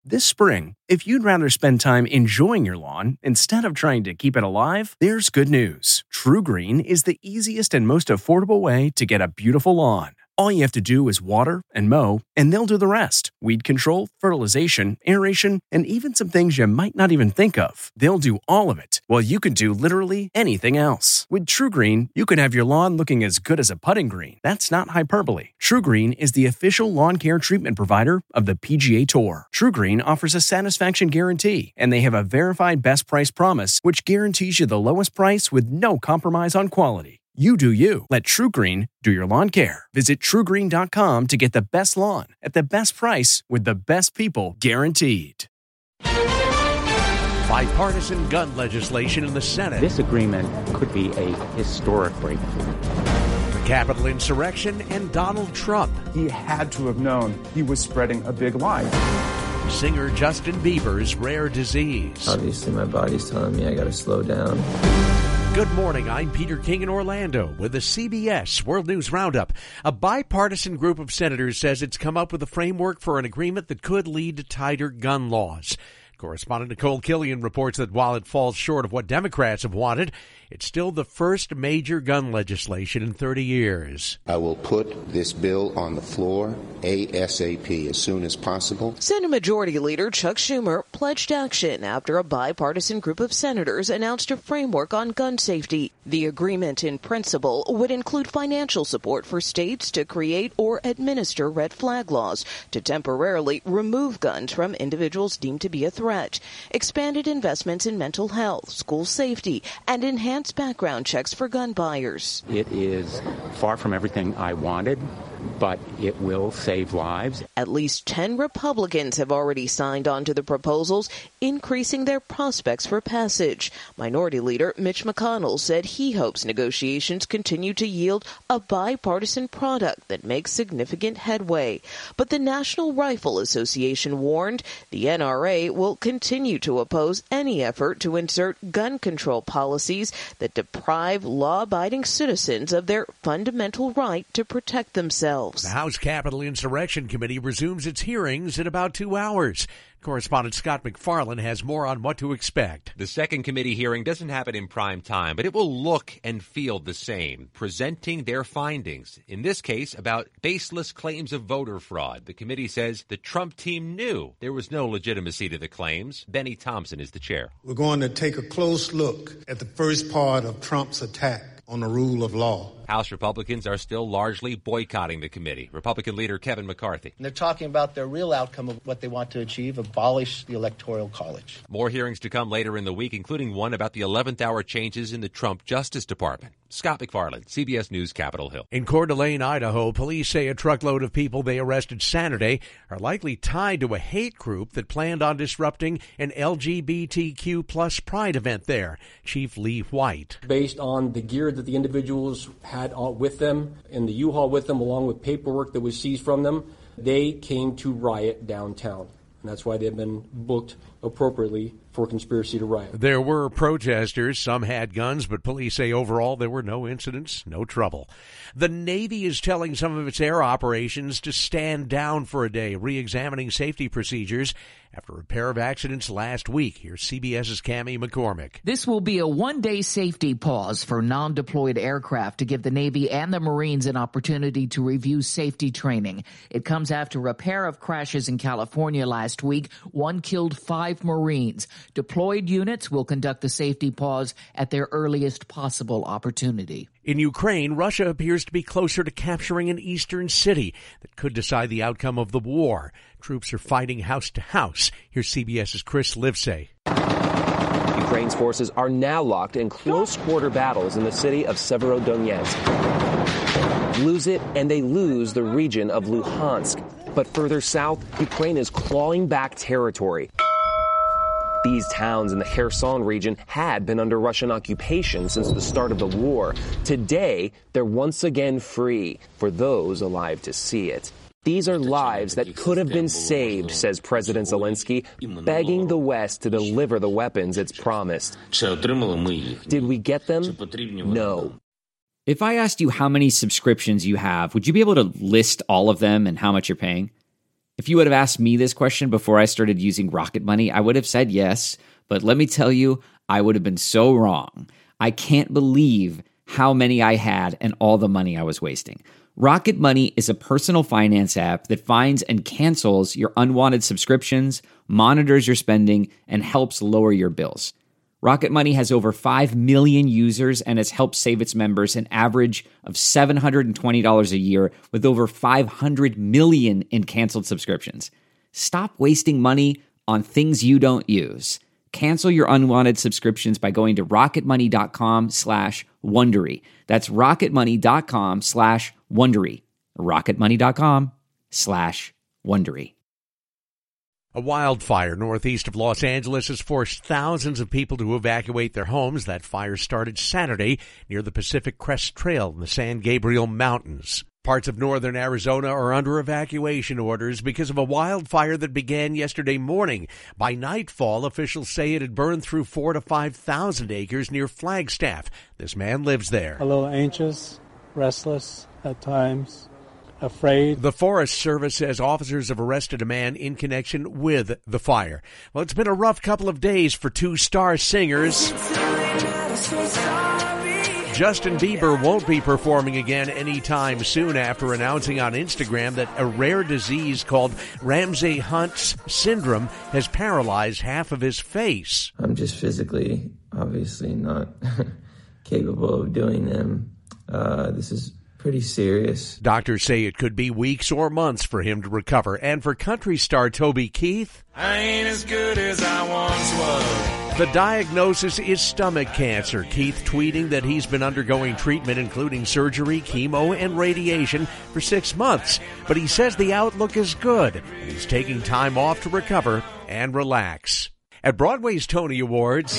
This spring, if you'd rather spend time enjoying your lawn instead of trying to keep it alive, there's good news. TruGreen is the easiest and most affordable way to get a beautiful lawn. All you have to do is water and mow, and they'll do the rest. Weed control, fertilization, aeration, and even some things you might not even think of. They'll do all of it, while you can do literally anything else. With TruGreen, you can have your lawn looking as good as a putting green. That's not hyperbole. TruGreen is the official lawn care treatment provider of the PGA Tour. TruGreen offers a satisfaction guarantee, and they have a verified best price promise, which guarantees you the lowest price with no compromise on quality. You do you. Let TruGreen do your lawn care. Visit TruGreen.com to get the best lawn at the best price with the best people guaranteed. Bipartisan gun legislation in the Senate. This agreement could be a historic breakthrough. The Capitol insurrection and Donald Trump. He had to have known he was spreading a big lie. Singer Justin Bieber's rare disease. Obviously, my body's telling me I gotta slow down. Good morning, I'm Peter King in Orlando with the CBS World News Roundup. A bipartisan group of senators says it's come up with a framework for an agreement that could lead to tighter gun laws. Correspondent Nicole Killian reports that while it falls short of what Democrats have wanted, it's still the first major gun legislation in 30 years. I will put this bill on the floor ASAP, as soon as possible. Senate Majority Leader Chuck Schumer pledged action after a bipartisan group of senators announced a framework on gun safety. The agreement in principle would include financial support for states to create or administer red flag laws to temporarily remove guns from individuals deemed to be a threat, expanded investments in mental health, school safety, and enhanced background checks for gun buyers. It is far from everything I wanted, but it will save lives. At least 10 Republicans have already signed on to the proposals, increasing their prospects for passage. Minority Leader Mitch McConnell said he hopes negotiations continue to yield a bipartisan product that makes significant headway. But the National Rifle Association warned the NRA will continue to oppose any effort to insert gun control policies that deprive law-abiding citizens of their fundamental right to protect themselves. The House Capitol Insurrection Committee resumes its hearings in about 2 hours. Correspondent Scott McFarland has more on what to expect. The second committee hearing doesn't happen in prime time, but it will look and feel the same, presenting their findings. In this case, about baseless claims of voter fraud. The committee says the Trump team knew there was no legitimacy to the claims. Benny Thompson is the chair. We're going to take a close look at the first part of Trump's attack on the rule of law. House Republicans are still largely boycotting the committee. Republican leader Kevin McCarthy. And they're talking about their real outcome of what they want to achieve, abolish the Electoral College. More hearings to come later in the week, including one about the 11th hour changes in the Trump Justice Department. Scott McFarland, CBS News, Capitol Hill. In Coeur d'Alene, Idaho, police say a truckload of people they arrested Saturday are likely tied to a hate group that planned on disrupting an LGBTQ plus pride event there. Chief Lee White. Based on the gear that the individuals had with them and the U-Haul with them, along with paperwork that was seized from them, they came to riot downtown. And that's why they've been booked appropriately for conspiracy to riot. There were protesters. Some had guns, but police say overall there were no incidents, no trouble. The Navy is telling some of its air operations to stand down for a day, re-examining safety procedures after a pair of accidents last week. Here's CBS's Cammie McCormick. This will be a one-day safety pause for non-deployed aircraft to give the Navy and the Marines an opportunity to review safety training. It comes after a pair of crashes in California last week. One killed 5 Marines. Deployed units will conduct the safety pause at their earliest possible opportunity. In Ukraine, Russia appears to be closer to capturing an eastern city that could decide the outcome of the war. Troops are fighting house to house. Here's CBS's Chris Livesay. Ukraine's forces are now locked in close-quarter battles in the city of Severodonetsk. Lose it, and they lose the region of Luhansk. But further south, Ukraine is clawing back territory. These towns in the Kherson region had been under Russian occupation since the start of the war. Today, they're once again free for those alive to see it. These are lives that could have been saved, says President Zelensky, begging the West to deliver the weapons it's promised. Did we get them? No. If I asked you how many subscriptions you have, would you be able to list all of them and how much you're paying? If you would have asked me this question before I started using Rocket Money, I would have said yes. But let me tell you, I would have been so wrong. I can't believe how many I had and all the money I was wasting. Rocket Money is a personal finance app that finds and cancels your unwanted subscriptions, monitors your spending, and helps lower your bills. Rocket Money has over 5 million users and has helped save its members an average of $720 a year with over 500 million in canceled subscriptions. Stop wasting money on things you don't use. Cancel your unwanted subscriptions by going to rocketmoney.com/Wondery. That's rocketmoney.com/Wondery. rocketmoney.com/Wondery. A wildfire northeast of Los Angeles has forced thousands of people to evacuate their homes. That fire started Saturday near the Pacific Crest Trail in the San Gabriel Mountains. Parts of northern Arizona are under evacuation orders because of a wildfire that began yesterday morning. By nightfall, officials say it had burned through 4,000 to 5,000 acres near Flagstaff. This man lives there. A little anxious, restless at times, afraid. The Forest Service says officers have arrested a man in connection with the fire. Well, it's been a rough couple of days for two star singers. Justin Bieber won't be performing again anytime soon after announcing on Instagram that a rare disease called Ramsay-Hunt syndrome has paralyzed half of his face. I'm just physically, obviously not capable of doing them. This is pretty serious. Doctors say it could be weeks or months for him to recover. And for country star Toby Keith, I ain't as good as I once was. The diagnosis is stomach cancer. Keith tweeting that he's been undergoing treatment including surgery, chemo, and radiation for 6 months. But he says the outlook is good. He's taking time off to recover and relax. At Broadway's Tony Awards,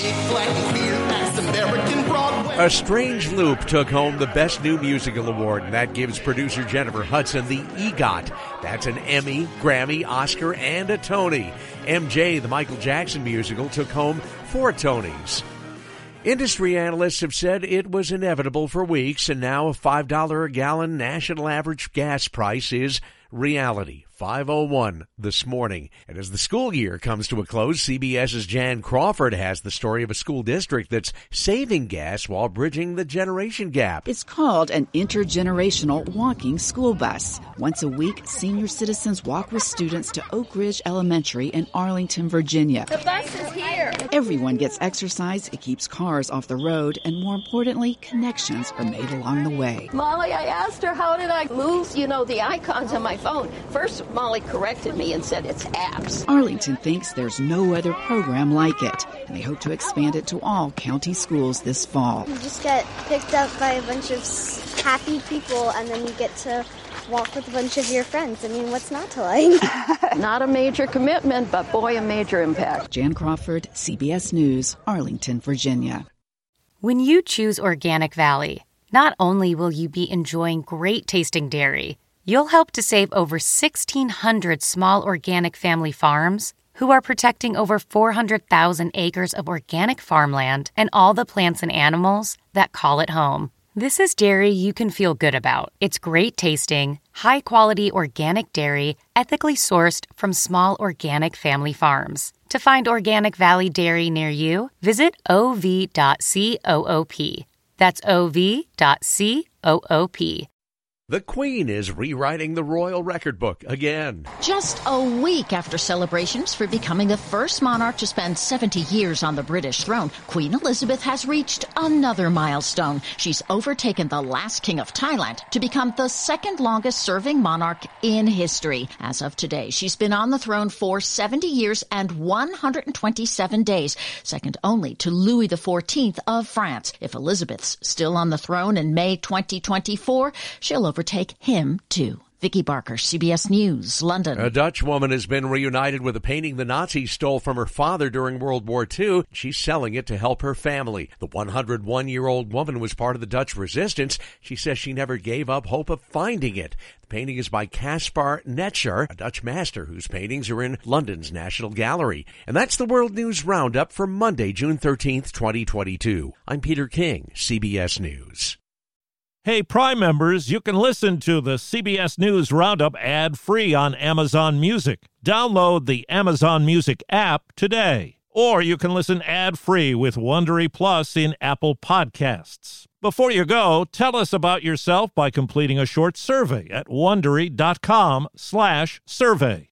A Strange Loop took home the Best New Musical Award, and that gives producer Jennifer Hudson the EGOT. That's an Emmy, Grammy, Oscar, and a Tony. MJ, the Michael Jackson musical, took home 4 Tonys. Industry analysts have said it was inevitable for weeks, and now a $5 a gallon national average gas price is reality. 5:01 this morning. And as the school year comes to a close, CBS's Jan Crawford has the story of a school district that's saving gas while bridging the generation gap. It's called an intergenerational walking school bus. Once a week, senior citizens walk with students to Oak Ridge Elementary in Arlington, Virginia. The bus is here. Everyone gets exercise, it keeps cars off the road, and more importantly, connections are made along the way. Molly, I asked her, how did I move, the icons on my phone? First, Molly corrected me and said it's apps. Arlington thinks there's no other program like it, and they hope to expand it to all county schools this fall. You just get picked up by a bunch of happy people, and then you get to walk with a bunch of your friends. I mean, what's not to like? Not a major commitment, but boy, a major impact. Jan Crawford, CBS News, Arlington, Virginia. When you choose Organic Valley, not only will you be enjoying great tasting dairy, you'll help to save over 1,600 small organic family farms who are protecting over 400,000 acres of organic farmland and all the plants and animals that call it home. This is dairy you can feel good about. It's great tasting, high-quality organic dairy, ethically sourced from small organic family farms. To find Organic Valley Dairy near you, visit ov.coop. That's ov.coop. The Queen is rewriting the royal record book again. Just a week after celebrations for becoming the first monarch to spend 70 years on the British throne, Queen Elizabeth has reached another milestone. She's overtaken the last king of Thailand to become the second longest serving monarch in history. As of today, she's been on the throne for 70 years and 127 days, second only to Louis XIV of France. If Elizabeth's still on the throne in May 2024, she'll overtake him too. Vicky Barker, CBS News, London. A Dutch woman has been reunited with a painting the Nazis stole from her father during World War II. She's selling it to help her family. The 101-year-old woman was part of the Dutch resistance. She says she never gave up hope of finding it. The painting is by Caspar Netscher, a Dutch master whose paintings are in London's National Gallery. And that's the World News Roundup for Monday, June 13th, 2022. I'm Peter King, CBS News. Hey, Prime members, you can listen to the CBS News Roundup ad-free on Amazon Music. Download the Amazon Music app today. Or you can listen ad-free with Wondery Plus in Apple Podcasts. Before you go, tell us about yourself by completing a short survey at Wondery.com/survey.